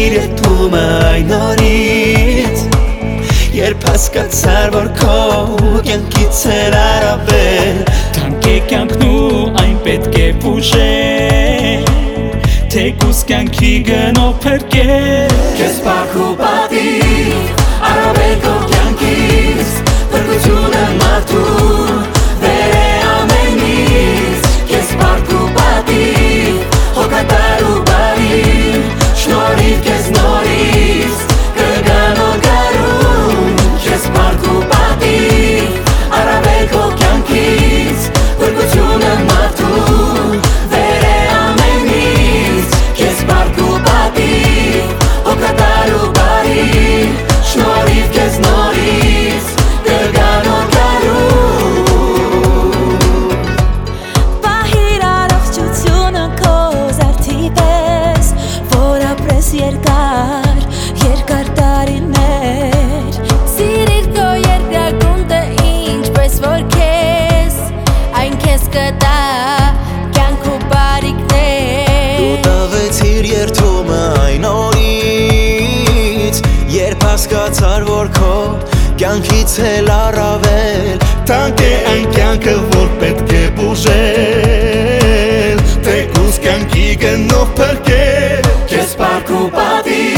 իր երթումը այն օրից Երբ հասկացար, որ քո կյանքից էր առավել Թանկ է կյանքն ու այն պետք է բուժել Թեկուզ կյանքի գնով փրկել Քեզ փառք ու պատիվ առավել քո կյանքից Փրկությունը մարդու վեր է ամենից Քեզ փառք ու պատիվ հոգատար ու բարի Շնորհիվ քեզ նորից կգա նոր գարուն Քեզ փառք ու պատիվ առավել քո կյանքից Փրկությունը մարդու վեր է ամենից Քեզ փառք ու պատիվ հոգատար ու բարի Շնորհիվ քեզ նորից կգա նոր գարուն Պահիր առողջությունը քո զարդի պես Որ ապրես երկար տարիներ Սիրիր քո երկրագունդը ինչպես որ քեզ Այն քեզ կտա կյանք ու բարիքներ Դու տվեցիր երթումը այն օրից Երբ հասկացար, որ քո կյանքից էլ առավել Թանկ է այն կյանքը, որ պետք է բուժել Թեկուզ կյանքի գնով փրկել Քեզ փառք ու պատիվ